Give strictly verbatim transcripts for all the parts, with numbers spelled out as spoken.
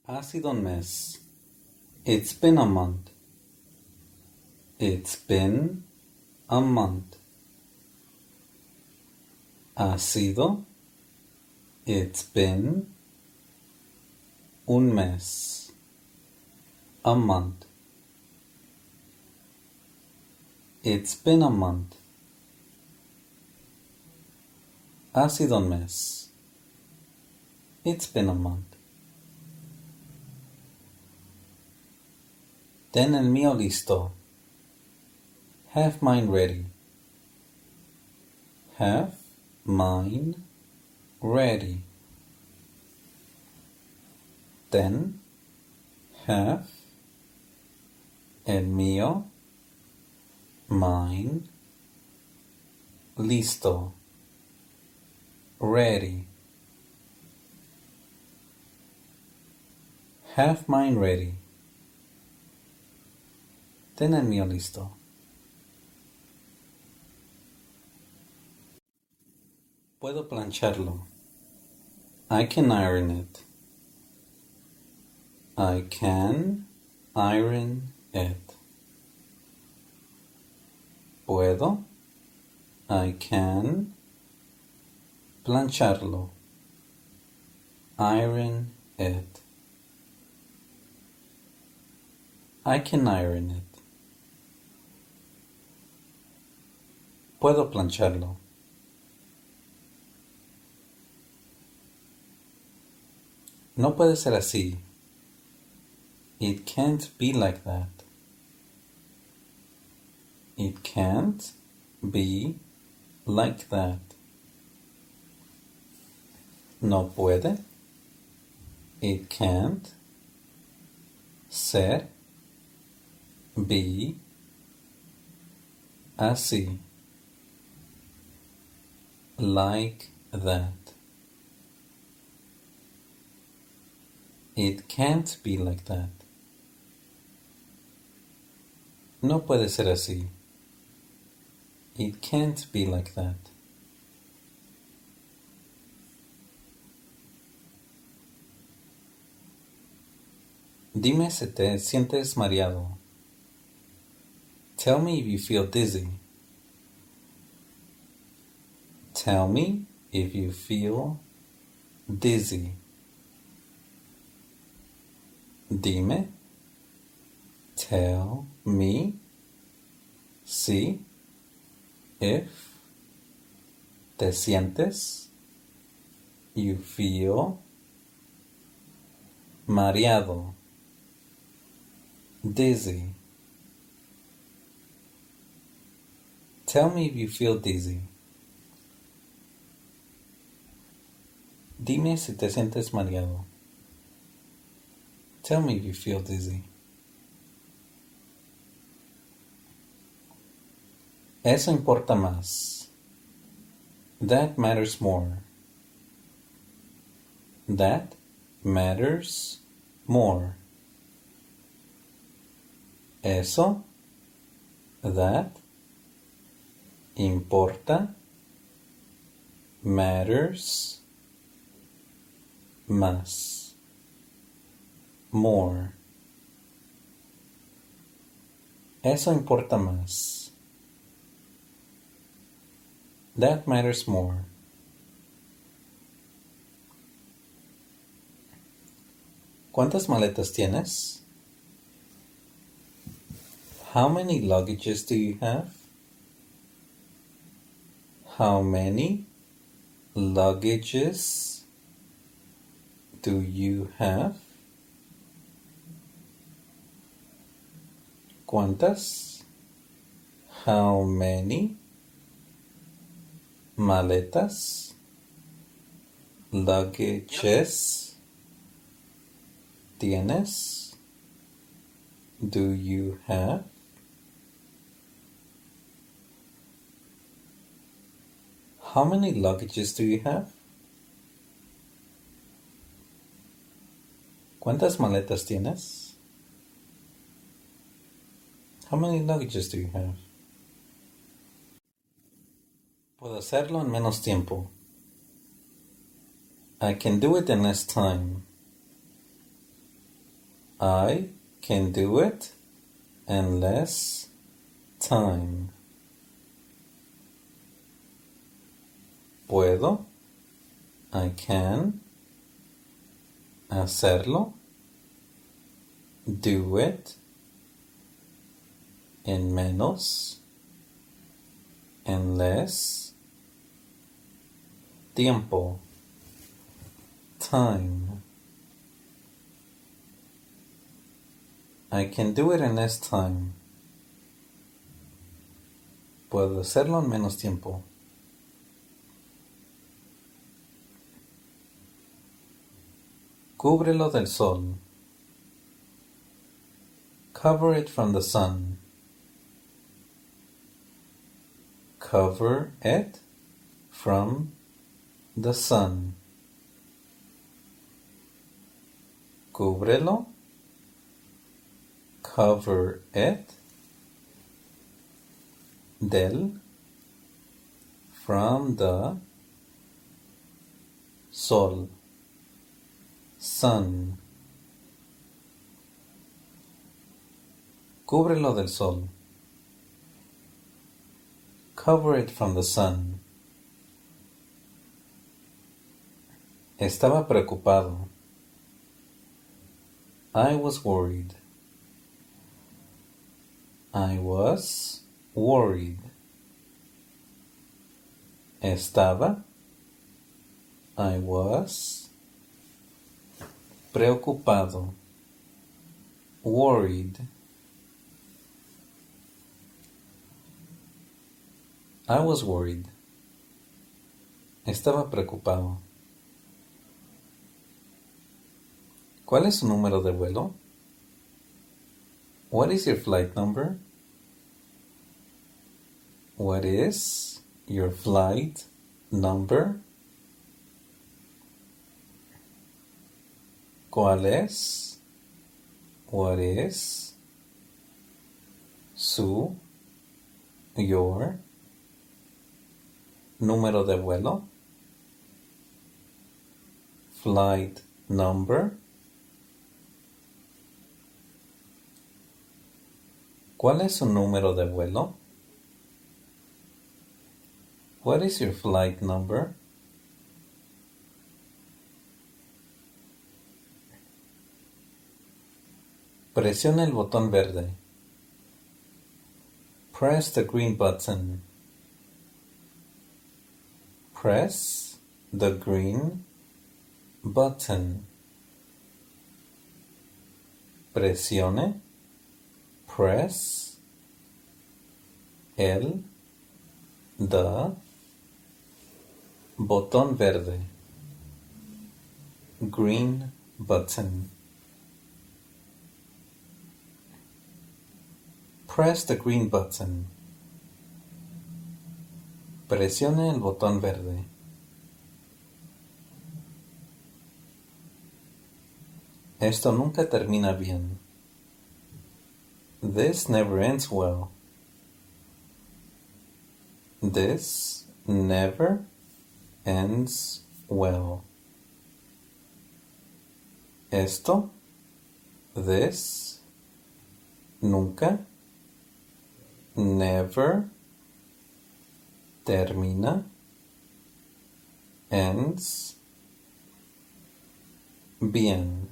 Ha sido un mes. It's been a month. It's been a month. Ha sido. It's been un mes. A month. It's been a month. Ha sido un mes. It's been a month. Ten el mío listo. Have mine ready. Have mine ready. Ten. Have. El mío. Mine. Listo. Ready. Have mine ready. Ten el mío listo. Puedo plancharlo. I can iron it. I can iron it. Puedo. I can plancharlo. Iron it. I can iron it. Puedo plancharlo. No puede ser así. It can't be like that. It can't be like that. No puede. It can't ser be así. Like that. It can't be like that. No puede ser así. It can't be like that. Dime si te sientes mareado. Tell me if you feel dizzy. Tell me if you feel dizzy. Dime. Tell me. Si. If. Te sientes. You feel. Mareado. Dizzy. Tell me if you feel dizzy. Dime si te sientes mareado. Tell me if you feel dizzy. Eso importa más. That matters more. That matters more. Eso, that, importa, matters, más, more. Eso importa más. That matters more. ¿Cuántas maletas tienes? How many luggages do you have? How many luggages do you have? ¿Cuántas? How many maletas? Luggages tienes? Do you have? How many luggages do you have? ¿Cuántas maletas tienes? How many luggages do you have? Puedo hacerlo en menos tiempo. I can do it in less time. I can do it in less time. Puedo, I can, hacerlo, do it, en menos, en less, tiempo, time. I can do it in less time. Puedo hacerlo en menos tiempo. Cúbrelo del sol. Cover it from the sun. Cover it from the sun. Cúbrelo. Cover it. Del. From the sol. Sun. Cúbrelo del sol. Cover it from the sun. Estaba preocupado. I was worried. I was worried. Estaba. I was preocupado. Worried. I was worried. Estaba preocupado. ¿Cuál es su número de vuelo? What is your flight number? What is your flight number? ¿Cuál es? What is su, your número de vuelo? Flight number. ¿Cuál es su número de vuelo? What is your flight number? Presiona el botón verde. Press the green button. Press the green button. Presione. Press el the botón verde. Green button. Press the green button. Presione el botón verde. Esto nunca termina bien. This never ends well. This never ends well. Esto, this, nunca, never, termina, ends, bien,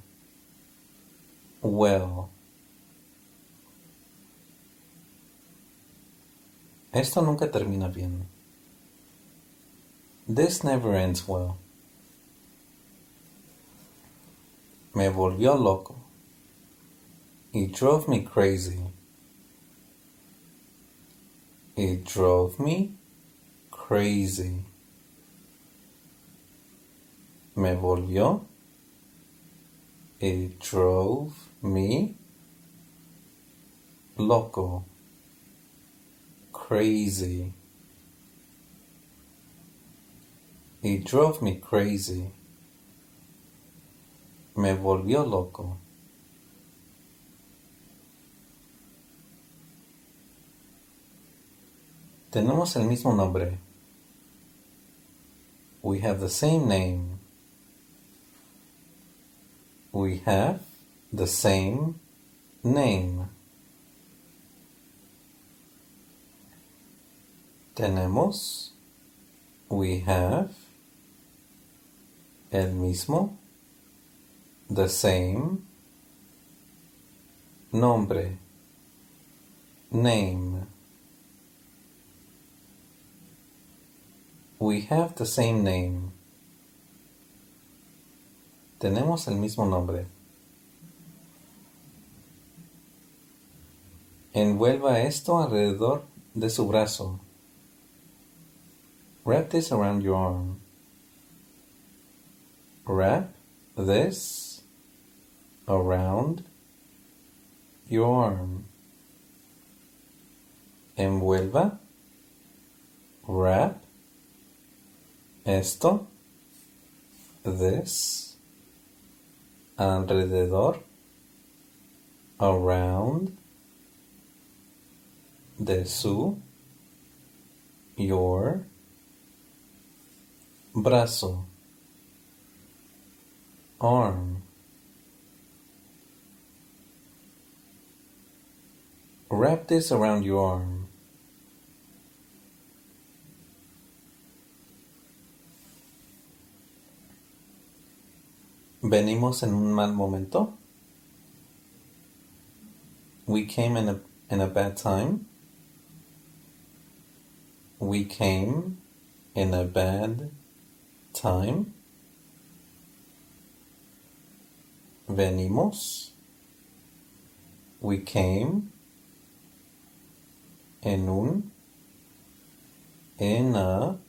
well. Esto nunca termina bien. This never ends well. Me volvió loco. It drove me crazy. It drove me crazy. Me volvió. It drove me loco. Crazy. It drove me crazy. Me volvió loco. Tenemos el mismo nombre. We have the same name. We have the same name. Tenemos, we have, el mismo, the same, nombre, name. We have the same name. Tenemos el mismo nombre. Envuelva esto alrededor de su brazo. Wrap this around your arm. Wrap this around your arm. Envuelva, wrap, esto, this, alrededor, around, de su, your, brazo, arm. Wrap this around your arm. Venimos en un mal momento. We came in a, in a bad time. We came in a bad time. Venimos. We came en un, en a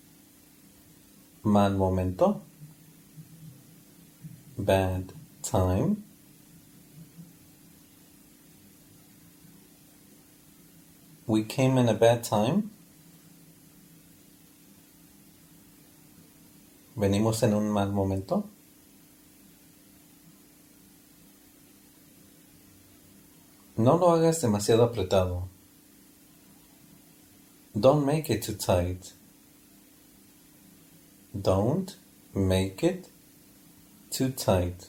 mal momento. Bad time. We came in a bad time. Venimos en un mal momento. No lo hagas demasiado apretado. Don't make it too tight. Don't make it too tight.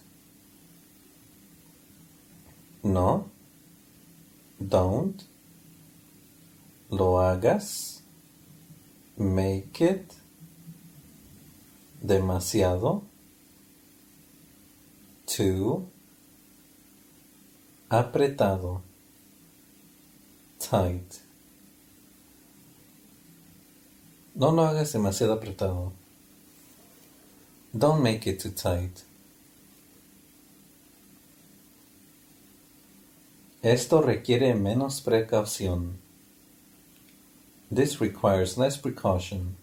No, don't lo hagas. Make it demasiado. Too apretado. Tight. No lo hagas demasiado apretado. Don't make it too tight. Esto requiere menos precaución. This requires less precaution.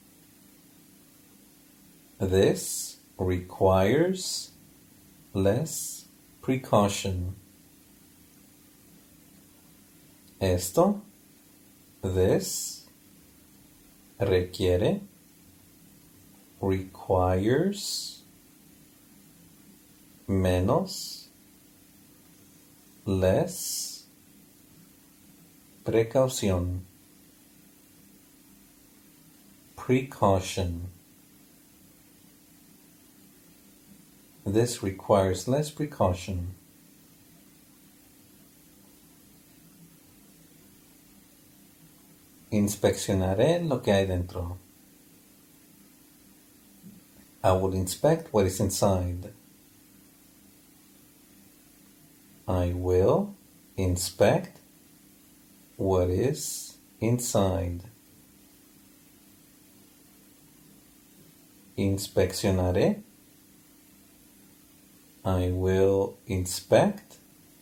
This requires less precaution. Esto, this, requiere, requires, menos, less, precaución, precaution. This requires less precaution. Inspeccionaré lo que hay dentro. I will inspect what is inside. I will inspect what is inside. Inspeccionaré. I will inspect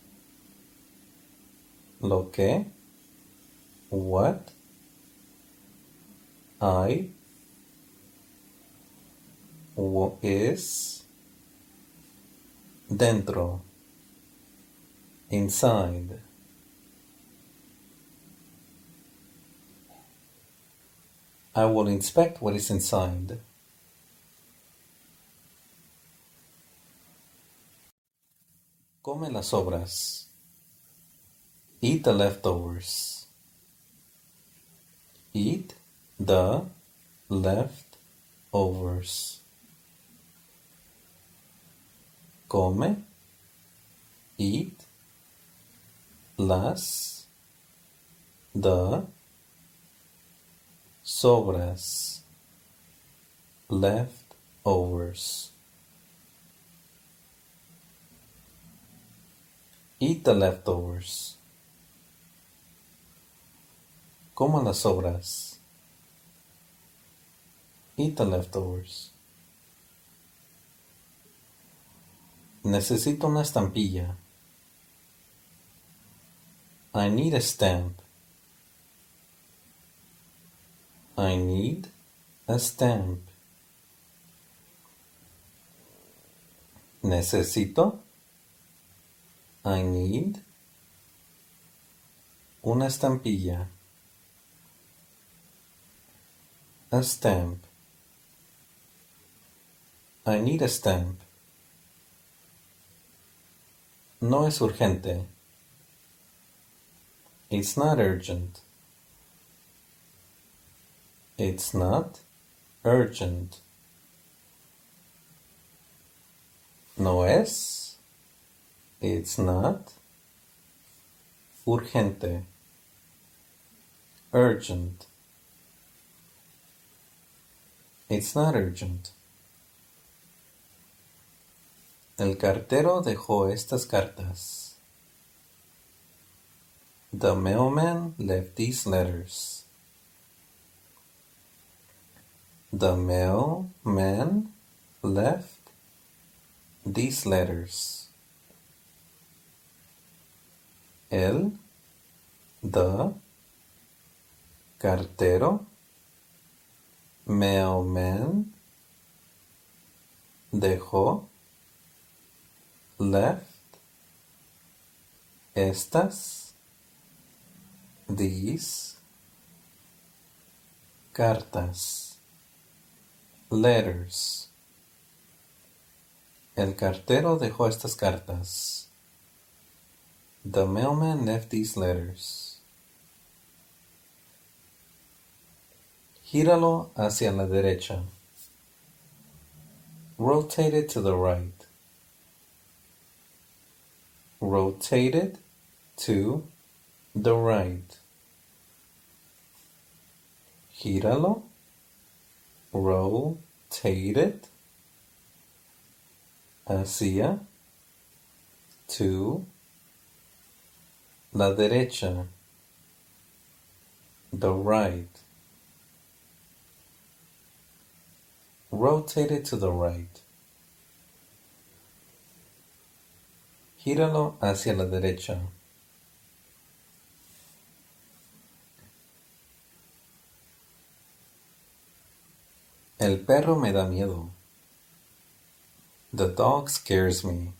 lo que, what, I, what is, dentro, inside. I will inspect what is inside. Come las sobras. Eat the leftovers. Eat the leftovers. Come eat, las, the, sobras, leftovers. Eat the leftovers. Coma las sobras. Eat the leftovers. Necesito una estampilla. I need a stamp. I need a stamp. Necesito. I need una estampilla. A stamp. I need a stamp. No es urgente. It's not urgent. It's not urgent. No es. It's not urgente. Urgent. It's not urgent. El cartero dejó estas cartas. The mailman left these letters. The mailman left these letters. El, the, cartero, mailman, dejó, left, estas, these, cartas, letters. El cartero dejó estas cartas. The mailman left these letters. Gíralo hacia la derecha. Rotate it to the right. Rotate it to the right. Gíralo. Rotate it hacia to la derecha. The right. Rotate it to the right. Gíralo hacia la derecha. El perro me da miedo. The dog scares me.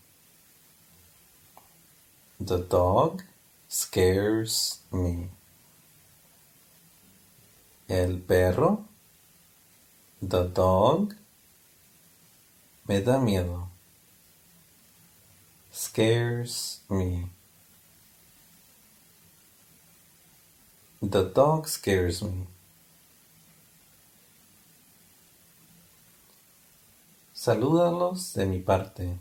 The dog scares me. El perro, the dog, me da miedo. Scares me. The dog scares me. Salúdalos de mi parte.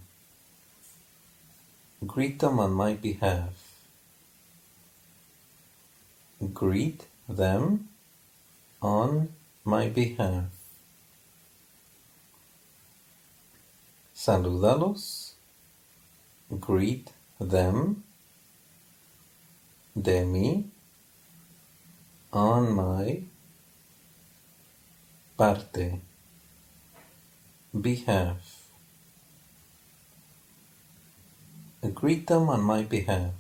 Greet them on my behalf. Greet them on my behalf. Salúdalos. Greet them de mí on my parte. Behalf. Greet them on my behalf.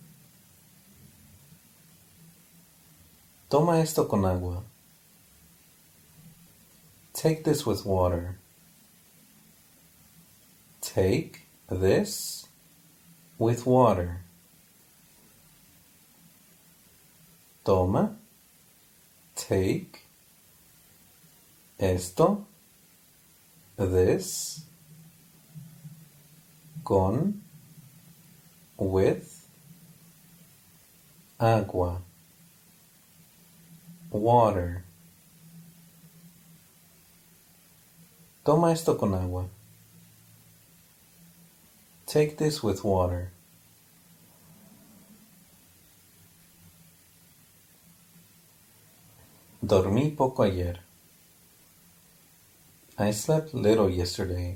Toma esto con agua. Take this with water. Take this with water. Toma. Take esto, this, con, with, agua, water. Toma esto con agua. Take this with water. Dormí poco ayer. I slept little yesterday.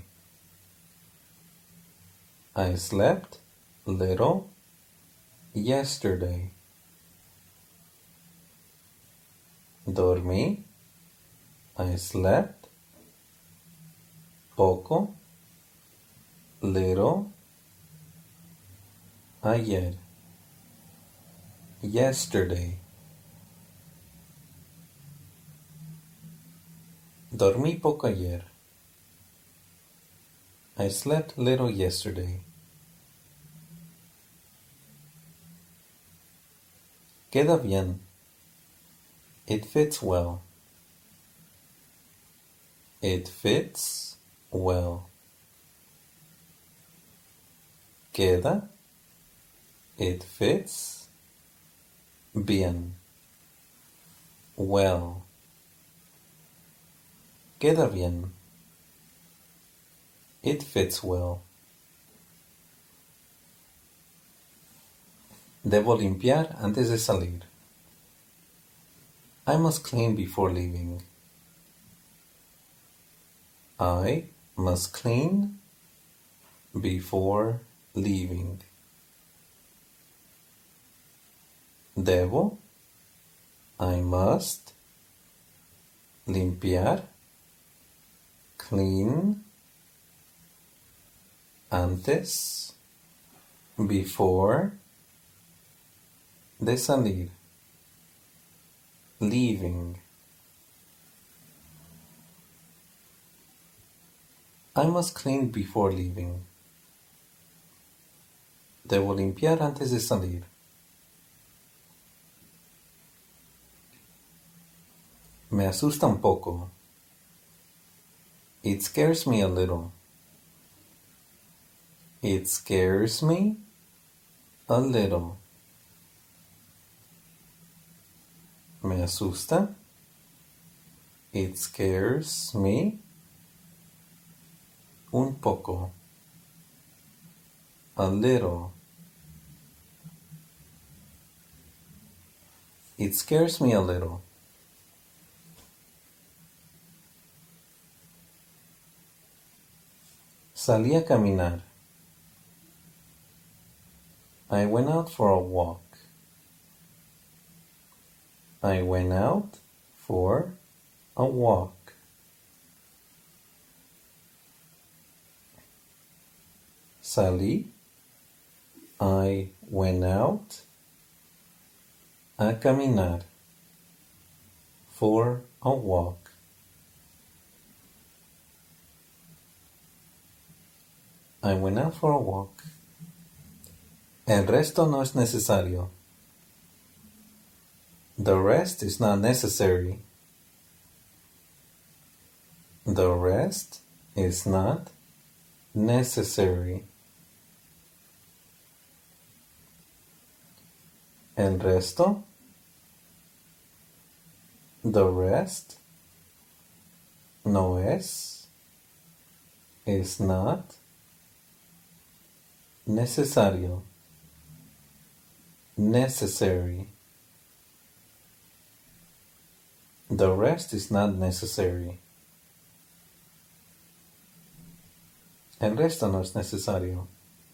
I slept little yesterday. Dormí. I slept. Poco. Little. Ayer. Yesterday. Dormí poco ayer. I slept little yesterday. Queda bien. It fits well. It fits well. Queda. It fits bien. Well. Queda bien. It fits well. Debo limpiar antes de salir. I must clean before leaving. I must clean before leaving. Debo. I must. Limpiar. Clean. Antes. Before. De salir. Leaving. I must clean before leaving. Debo limpiar antes de salir. Me asusta un poco. It scares me a little. It scares me a little. Me asusta. It scares me un poco. A little. It scares me a little. Salí a caminar. I went out for a walk. I went out for a walk. Salí. I went out a caminar for a walk. I went out for a walk. El resto no es necesario. The rest is not necessary. The rest is not necessary. El resto. The rest. No es. Is not. Necesario. Necessary. The rest is not necessary. El resto no es necesario.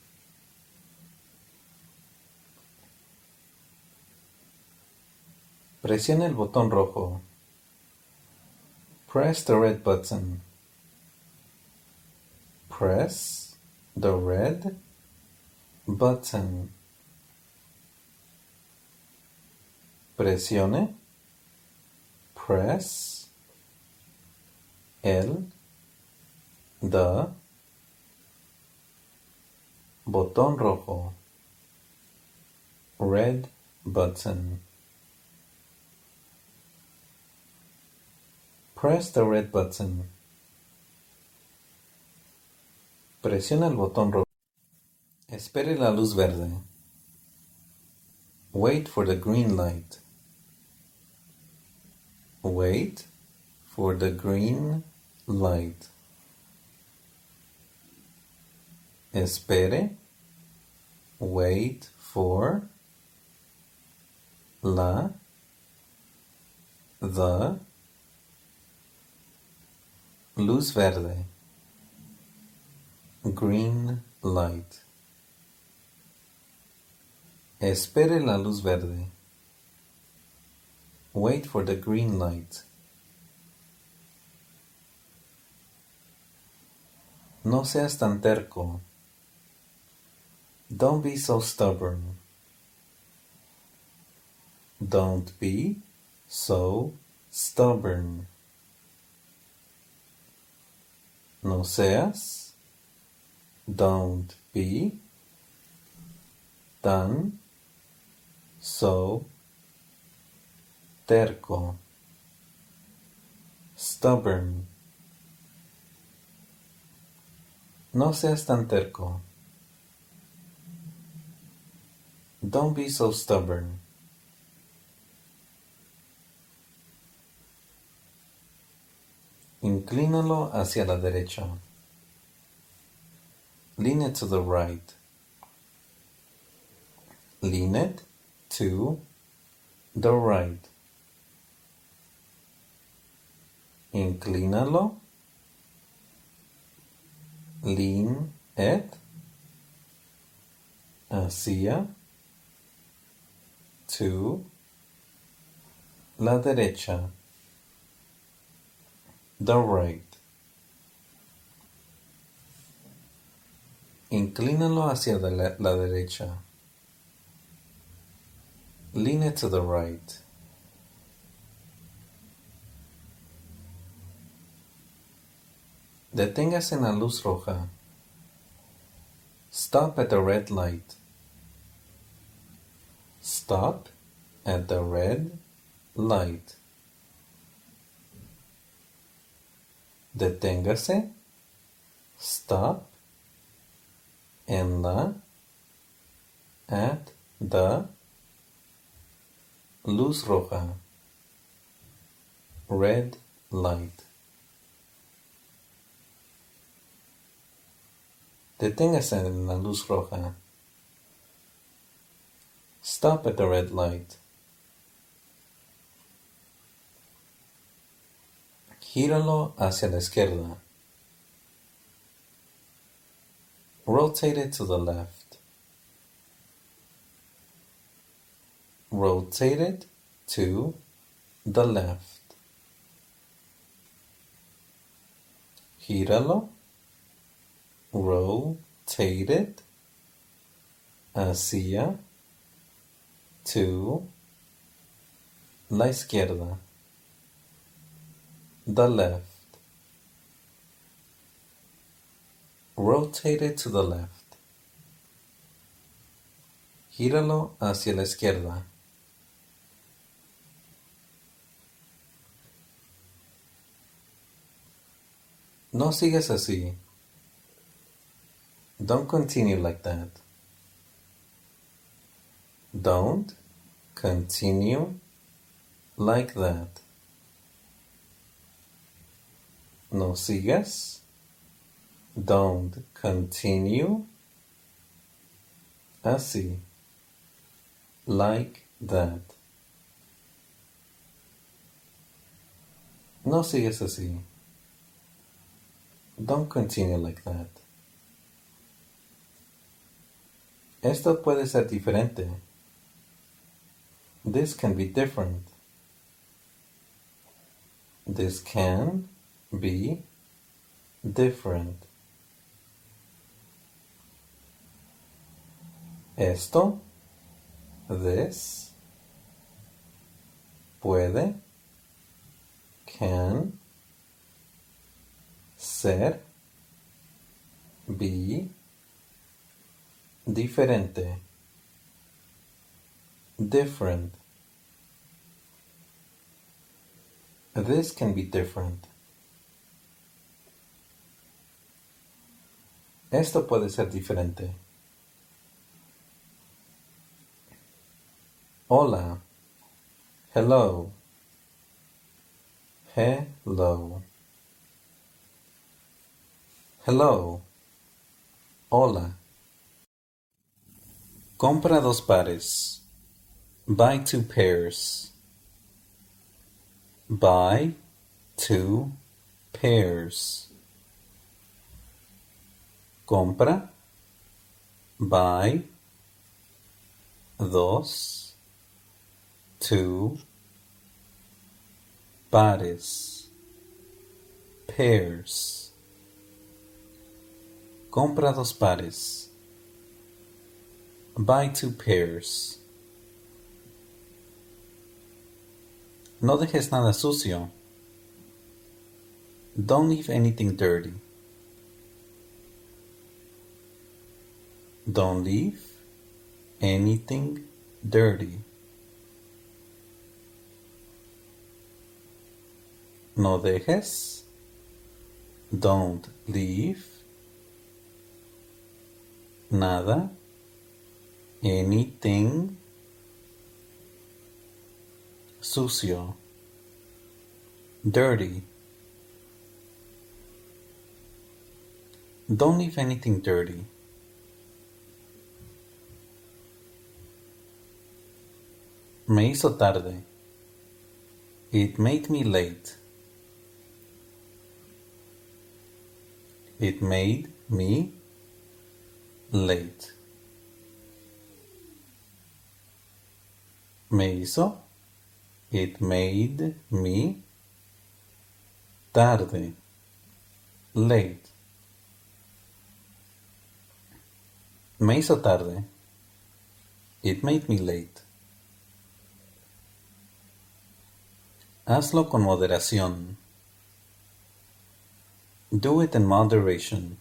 Presiona el botón rojo. Press the red button. Press the red button. Presione. Press el the botón rojo. Red button. Press the red button. Presiona el botón rojo. Espere la luz verde. Wait for the green light. Wait for the green light. Espere. Wait for la The, luz verde, green light. Espere la luz verde. Wait for the green light. No seas tan terco. Don't be so stubborn. Don't be so stubborn. No seas. Don't be tan so terco. Stubborn. No seas tan terco. Don't be so stubborn. Inclínalo hacia la derecha. Lean it to the right. Lean it to the right. Inclínalo. Lean it hacia to la derecha. The right. Inclínalo hacia la, la derecha. Lean it to the right. Deténgase en la luz roja. Stop at the red light. Stop at the red light. Deténgase. Stop en la at the luz roja. Red light. Deténgase en la luz roja. Stop at the red light. Gíralo hacia la izquierda. Rotate it to the left. Rotate it to the left. Gíralo. Rotate it hacia to la izquierda. The left. Rotate it to the left. Gíralo hacia la izquierda. No sigas así. Don't continue like that. Don't continue like that. No sigas. Don't continue así. Like that. No sigas así. Don't continue like that. Esto puede ser diferente. This can be different. This can be different. Esto, this, puede, can, ser, be, diferente, different. This can be different. Esto puede ser diferente. Hola. Hello. Hello. Hello. Hola. Compra dos pares. Buy two pairs. Buy two pears. Compra. Buy. Dos. Two. Pares. Pairs. Compra dos pares. Buy two pairs. No dejes nada sucio. Don't leave anything dirty. Don't leave anything dirty. No dejes. Don't leave. Nada. Anything. Sucio. Dirty. Don't leave anything dirty. Me hizo tarde. It made me late. It made me late. Me hizo. It made me tarde. Late. Me hizo tarde. It made me late. Hazlo con moderación. Do it in moderation.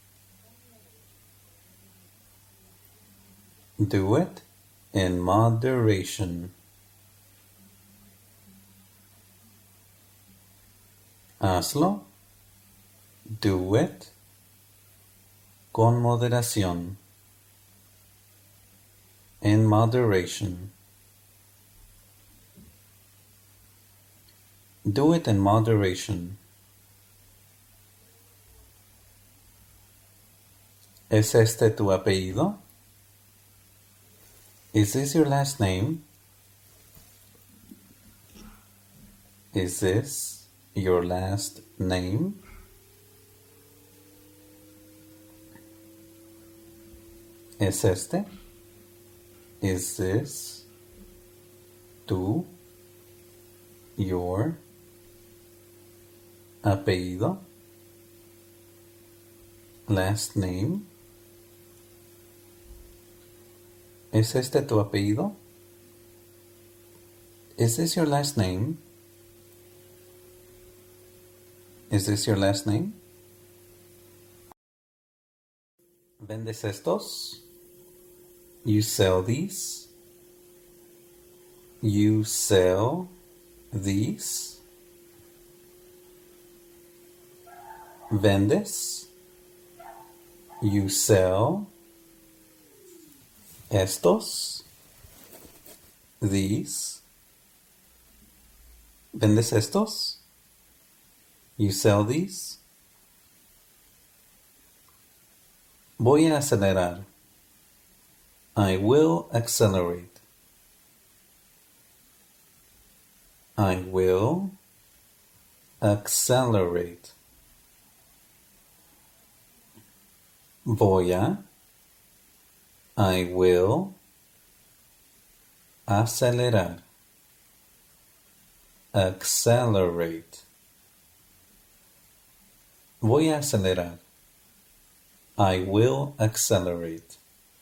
Do it in moderation. Hazlo. Do it con moderación. In moderation. Do it in moderation. ¿Es este tu apellido? Is this your last name? Is this your last name? ¿Es este? Is this tu, your apellido? Last name? ¿Es este tu apellido? Is this your last name? Is this your last name? ¿Vendes estos? You sell these? You sell these? ¿Vendes? You sell estos? These? ¿Vendes estos? You sell these? Voy a acelerar. I will accelerate. I will accelerate. Voy a. I will acelerar. Accelerate. Voy a acelerar. I will accelerate.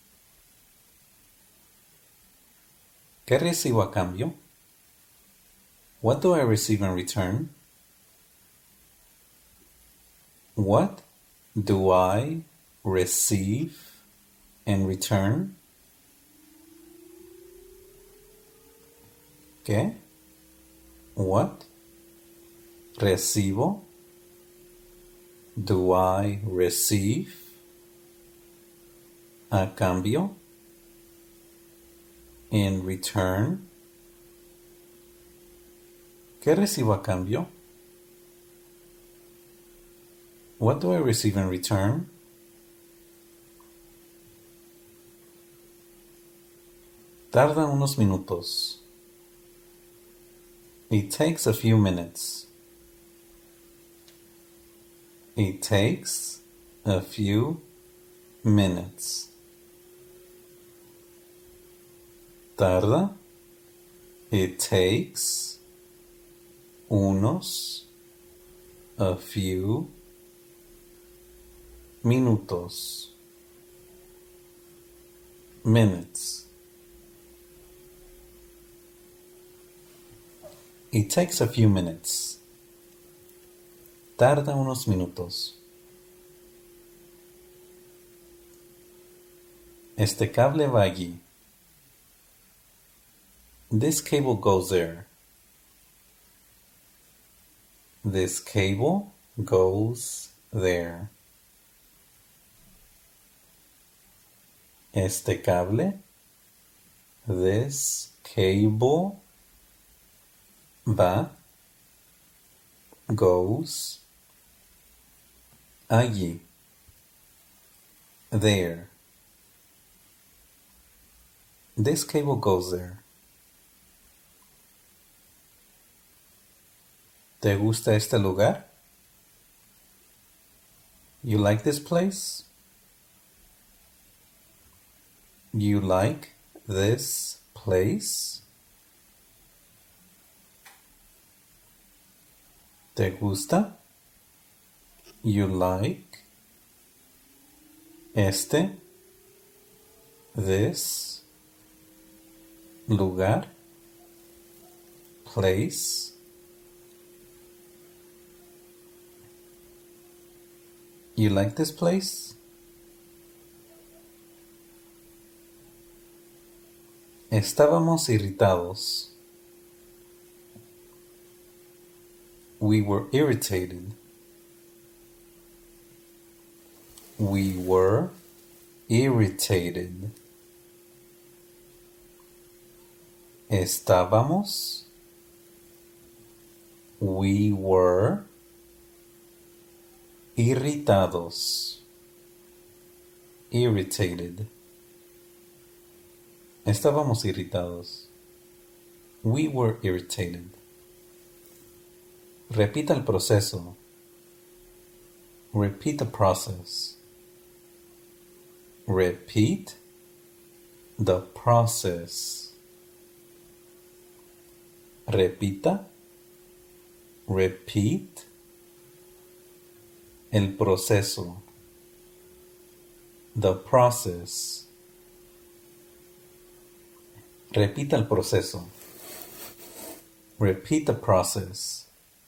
¿Qué recibo a cambio? What do I receive in return? What do I receive in return? ¿Qué? What? Recibo? Do I receive? A cambio? In return? ¿Qué recibo a cambio? What do I receive in return? Tarda unos minutos. It takes a few minutes. It takes a few minutes. Tarda. It takes unos a few minutos. Minutes. It takes a few minutes. Tarda unos minutos. Este cable va allí. This cable goes there. This cable goes there. Este cable. This cable va, goes, allí, there. This cable goes there. ¿Te gusta este lugar? You like this place? You like this place? ¿Te gusta? You like este, this, lugar, place. You like this place? Estábamos irritados. We were irritated. We were irritated. Estábamos. We were irritados. Irritated. Estábamos irritados. We were irritated. Repita el proceso. Repeat the process. Repeat the process. Repita. Repeat el proceso. The process. Repita el proceso. Repeat the process.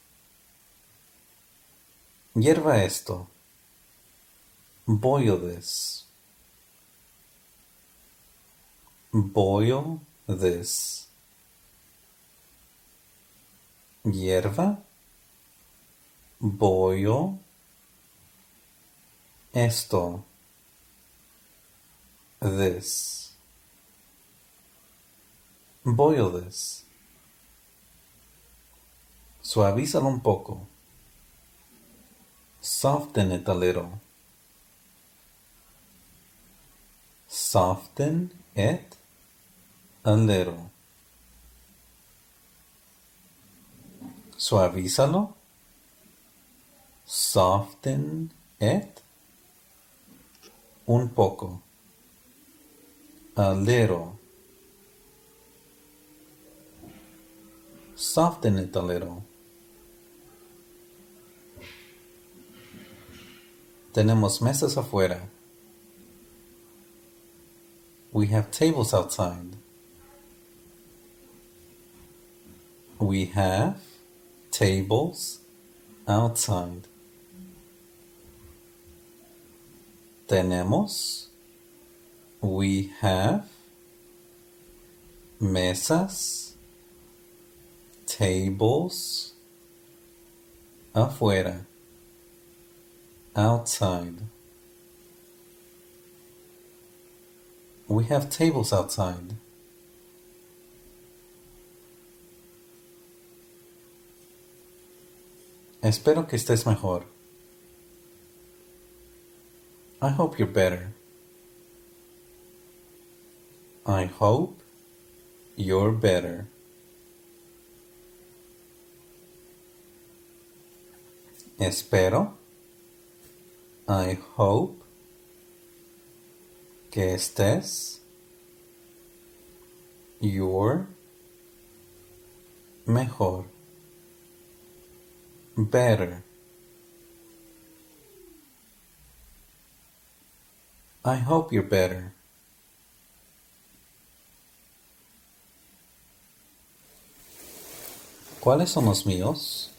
Hierva esto. Boil this. Boil this. Hierva. Boil esto. This. Boil this. Suavízalo un poco. Soften it a little. Soften it a little. Suavízalo. Soften it un poco. A little. Soften it a little. Tenemos mesas afuera. We have tables outside. We have tables outside. Tenemos. We have mesas, tables afuera. Outside. We have tables outside. Espero que estés mejor. I hope you're better. I hope you're better. Espero. I hope. Que estés. You're. Mejor. Better. I hope you're better. ¿Cuáles son los míos?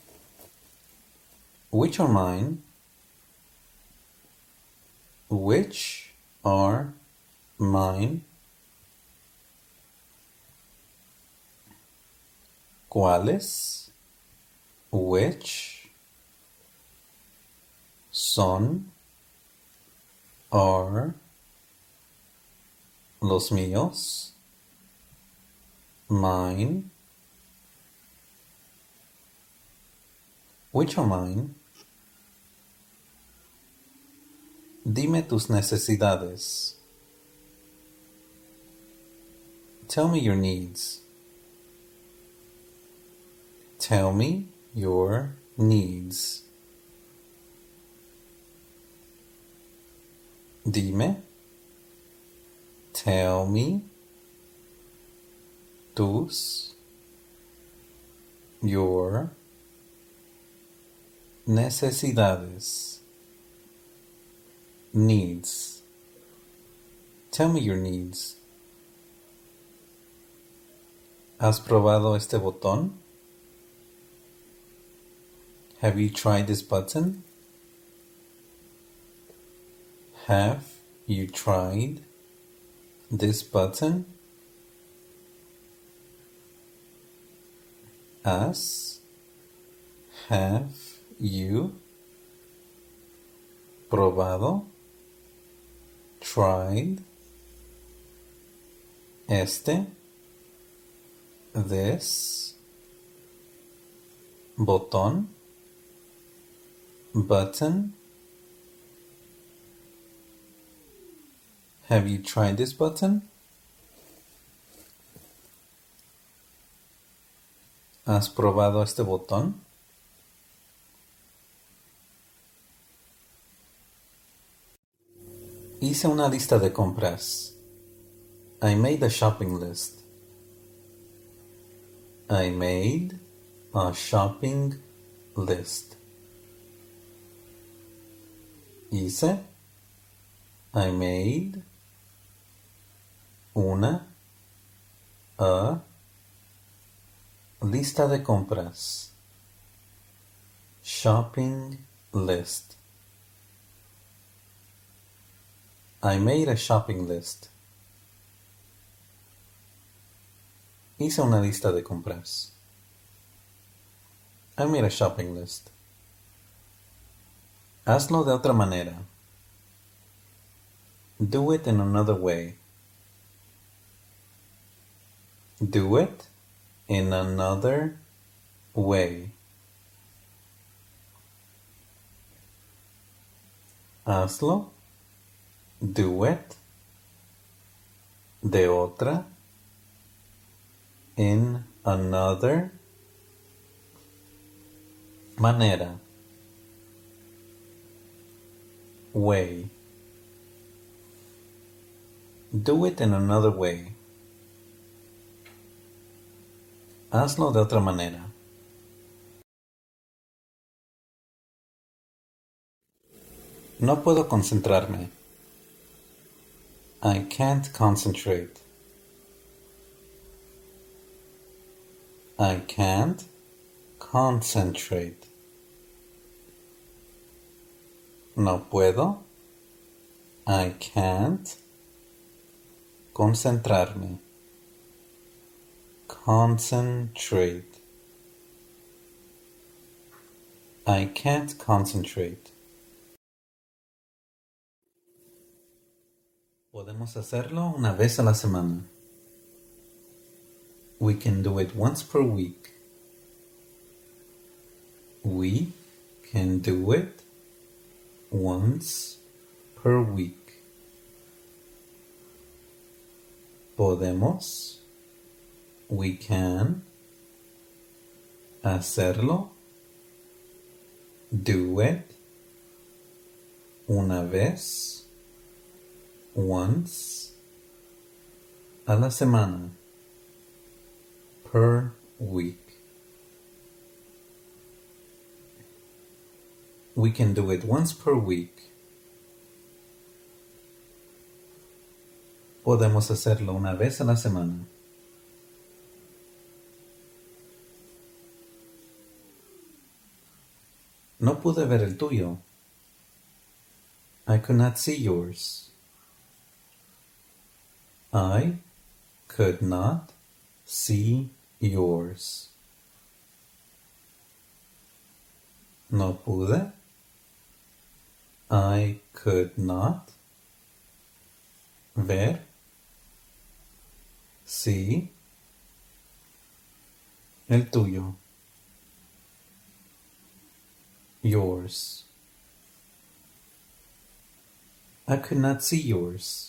Which are mine? Which are mine? ¿Cuáles? Which son? Are los míos? Mine? Which are mine? Dime tus necesidades. Tell me your needs. Tell me your needs. Dime. Tell me. Tus. Your. Necesidades. Needs. Tell me your needs. ¿Has probado este botón? Have you tried this button? Have you tried this button? Has. Have you probado? Tried. Este. This. Botón. Button. Have you tried this button? ¿Has probado este botón? Hice una lista de compras. I made a shopping list. I made a shopping list. Hice. I made. Una. A. Lista de compras. Shopping list. I made a shopping list. Hice una lista de compras. I made a shopping list. Hazlo de otra manera. Do it in another way. Do it in another way. Hazlo. Do it. De otra. In another manera. Way. Do it in another way. Hazlo de otra manera. No puedo concentrarme. I can't concentrate. I can't concentrate. No puedo. I can't concentrarme. Concentrate. I can't concentrate. Podemos hacerlo una vez a la semana. We can do it once per week. We can do it once per week. Podemos. We can. Hacerlo. Do it. Una vez. Once. A la semana. Per week. We can do it once per week. Podemos hacerlo una vez a la semana. No pude ver el tuyo. I could not see yours. I could not see yours. No pude. I could not ver, see, el tuyo, yours. I could not see yours.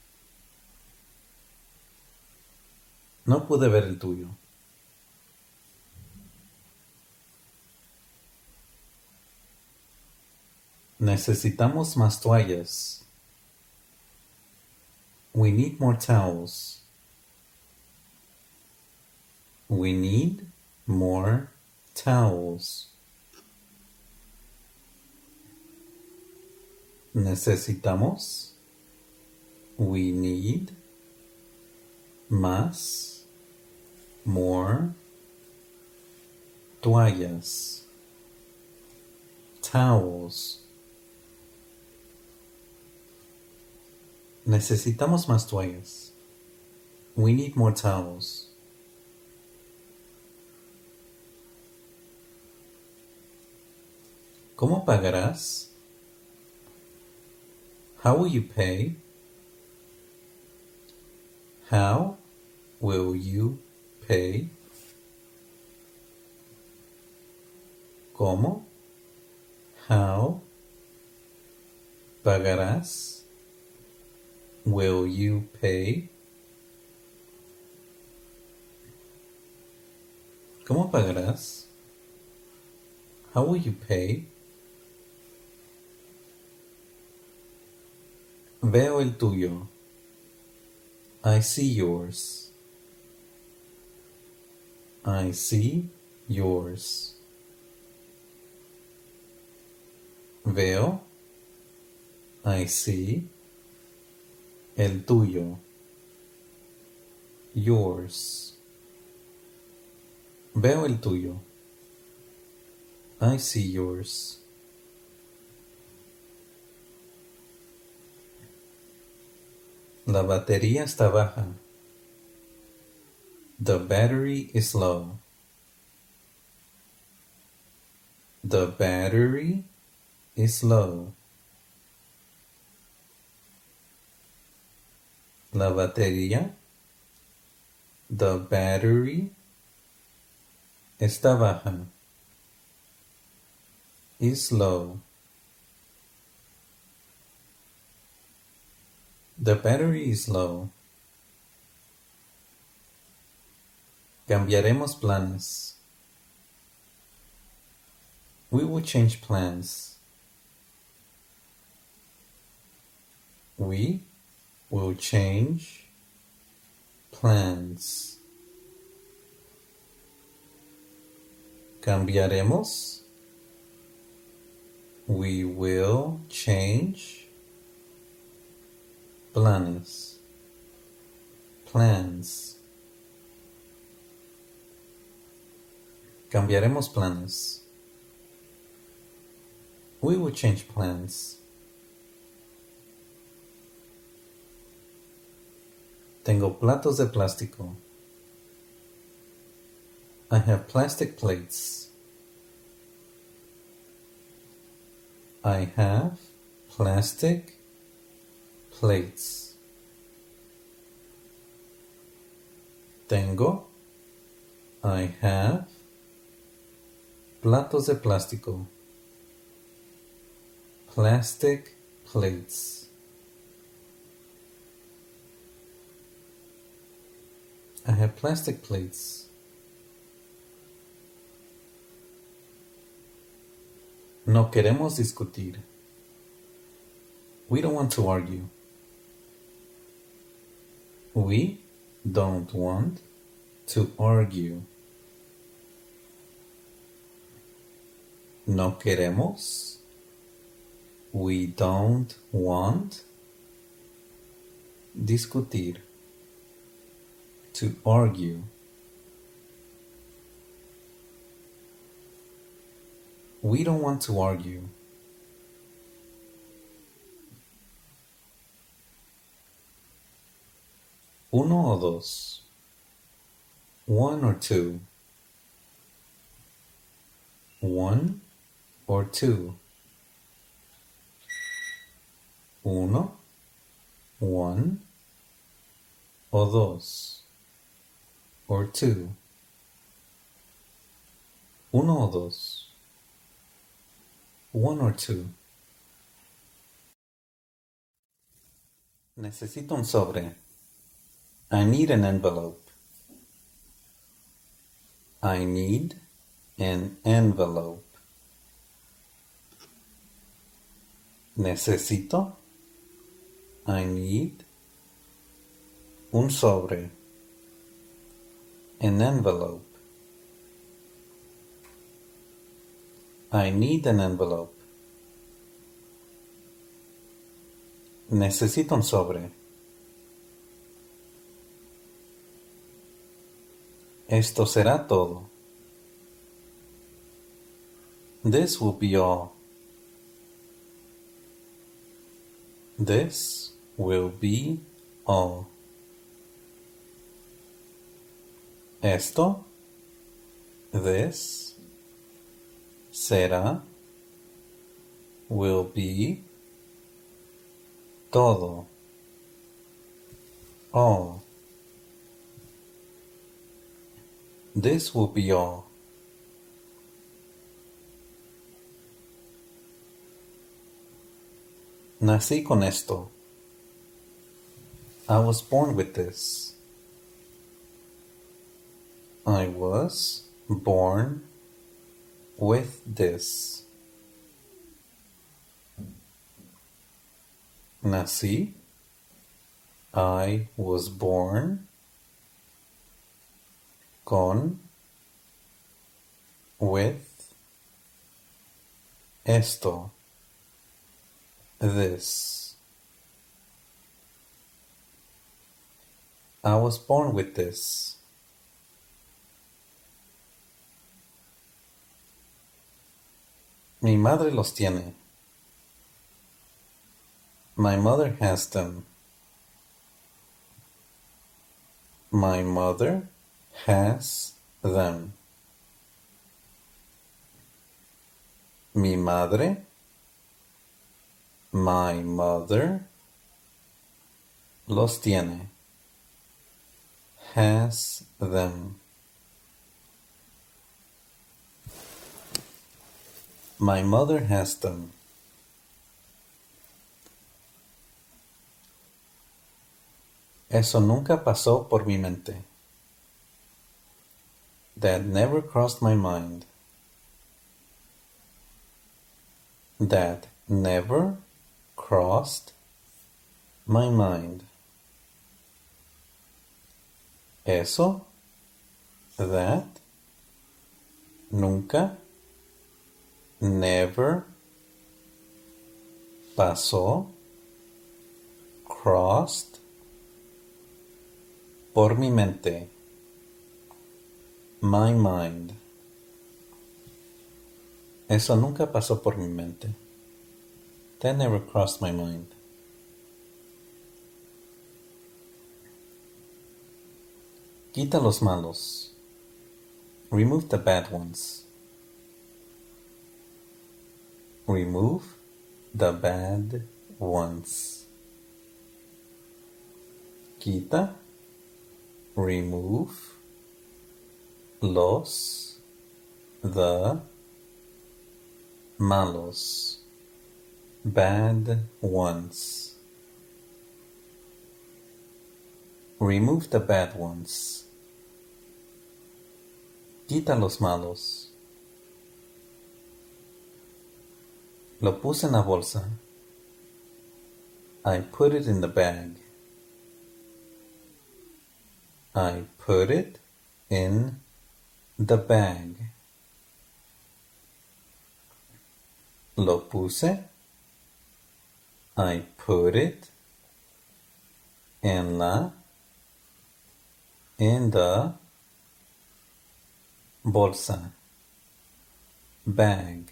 No pude ver el tuyo. Necesitamos más toallas. We need more towels. We need more towels. Necesitamos. We need. Más. More. Toallas. Towels. Necesitamos más toallas. We need more towels. ¿Cómo pagarás? How will you pay? How will you pay? ¿Cómo? How pagarás? Will you pay? ¿Cómo pagarás? How will you pay? Veo el tuyo. I see yours. I see yours. Veo. I see. El tuyo. Yours. Veo el tuyo. I see yours. La batería está baja. The battery is low. The battery is low. La batería. The battery está baja. Is low. The battery is low. Cambiaremos planes. We will change plans. We will change plans. Cambiaremos. We will change planes. Plans. Cambiaremos planes. We will change plans. Tengo platos de plástico. I have plastic plates. I have plastic plates. Tengo. I have platos de plástico. Plastic plates. I have plastic plates. No queremos discutir. We don't want to argue. We don't want to argue. No queremos. We don't want discutir. To argue. We don't want to argue. Uno o dos. One or two. One or two. Uno, one, o dos, or two. Uno o dos. One or two. Necesito un sobre. I need an envelope. I need an envelope. Necesito. I need un sobre. An envelope. I need an envelope. Necesito un sobre. Esto será todo. This will be all. This will be all. Esto, this, será, will be, todo, all. This will be all. Nací con esto. I was born with this. I was born with this. Nací. I was born con, with, esto, this. I was born with this. Mi madre los tiene. My mother has them. My mother has them. Mi madre, my mother, los tiene. Has them. My mother has them. Eso nunca pasó por mi mente. That never crossed my mind. That never crossed my mind. Eso, that, nunca, never, pasó, crossed, por mi mente, my mind. Eso nunca pasó por mi mente. That never crossed my mind. Quita los malos. Remove the bad ones. Remove the bad ones. Quita, remove, los, the, malos, bad ones. Remove the bad ones. Quita los malos. Lo puse en la bolsa. I put it in the bag. I put it in the bag. Lo puse. I put it en la, in the bolsa, bag.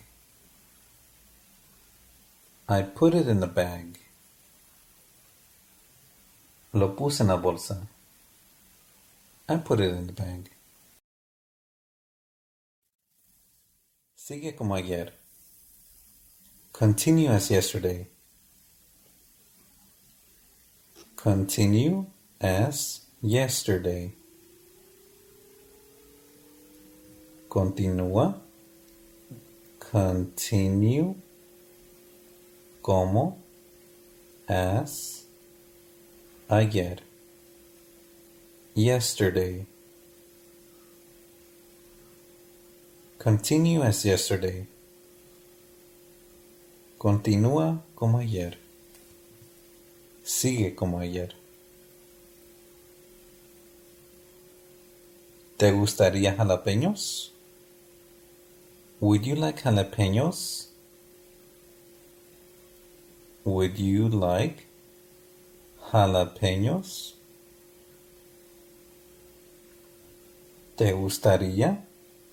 I put it in the bag. Lo puse en la bolsa. I put it in the bag. Sigue como ayer. Continue as yesterday. Continue as yesterday. Continúa. Continue como as ayer. Yesterday. Continue as yesterday. Continúa como ayer. Sigue como ayer. ¿Te gustaría jalapeños? Would you like jalapeños? Would you like jalapeños? ¿Te gustaría?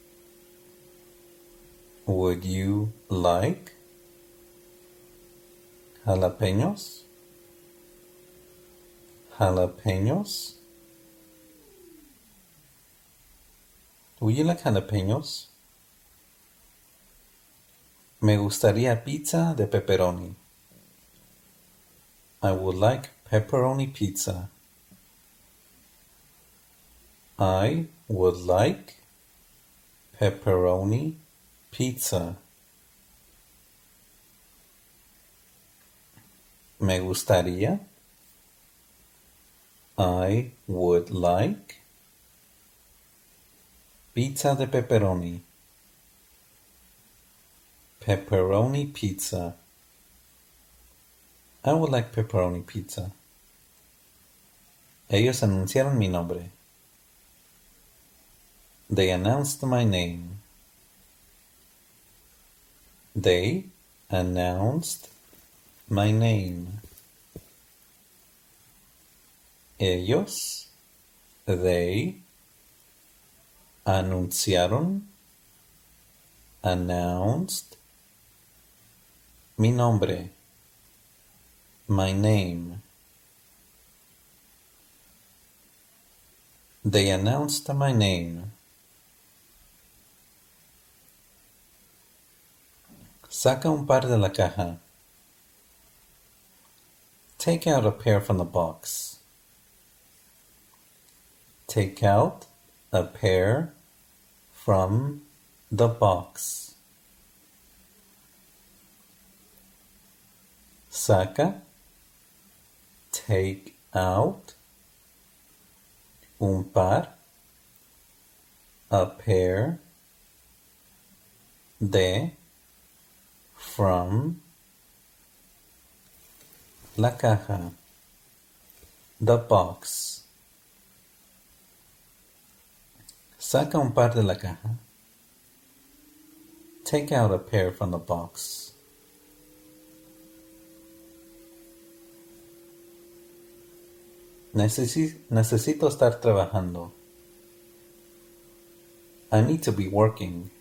Would you like jalapeños? Jalapeños? Would you like jalapeños? Me gustaría pizza de pepperoni. I would like pepperoni pizza. I would like pepperoni pizza. Me gustaría. I would like pizza de pepperoni. Pepperoni pizza. I would like pepperoni pizza. Ellos anunciaron mi nombre. They announced my name. They announced my name. Ellos, they, anunciaron, announced, mi nombre, my name. They announced my name. Saca un par de la caja. Take out a pair from the box. Take out a pair from the box. Saca. Take out. Un par. A pair. De. From. La caja. The box. Saca un par de la caja. Take out a pair from the box. Necesi- necesito estar trabajando. I need to be working.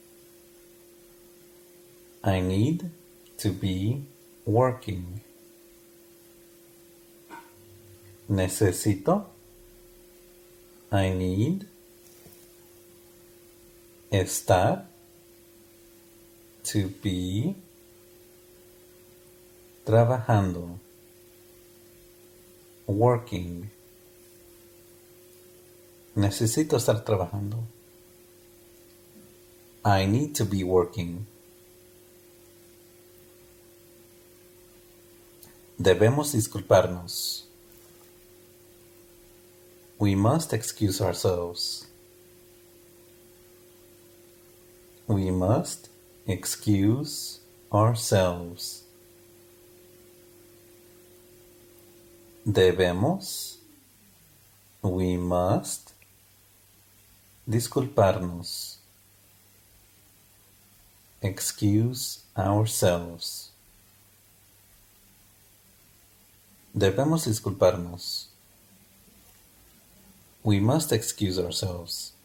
I need to be working. Necesito. I need. Estar. To be. Trabajando. Working. Necesito estar trabajando. I need to be working. Debemos disculparnos. We must excuse ourselves. We must excuse ourselves. Debemos, we must, disculparnos. Excuse ourselves. Debemos disculparnos. We must excuse ourselves.